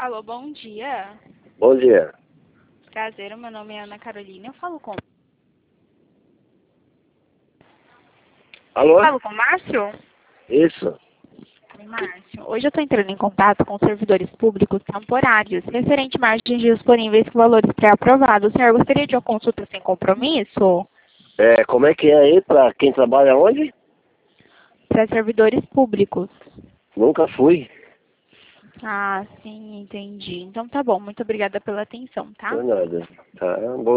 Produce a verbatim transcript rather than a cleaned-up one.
Alô, bom dia. Bom dia. Prazer, meu nome é Ana Carolina. Eu falo com... Alô? Falo com o Márcio? Isso. Oi, Márcio. Hoje eu estou entrando em contato com servidores públicos temporários, referente a margens disponíveis com valores pré-aprovados. O senhor gostaria de uma consulta sem compromisso? É, como é que é aí para quem trabalha onde? Para servidores públicos. Nunca fui. Ah, sim, entendi. Então tá bom. Muito obrigada pela atenção, tá? Não é nada. Tá, bom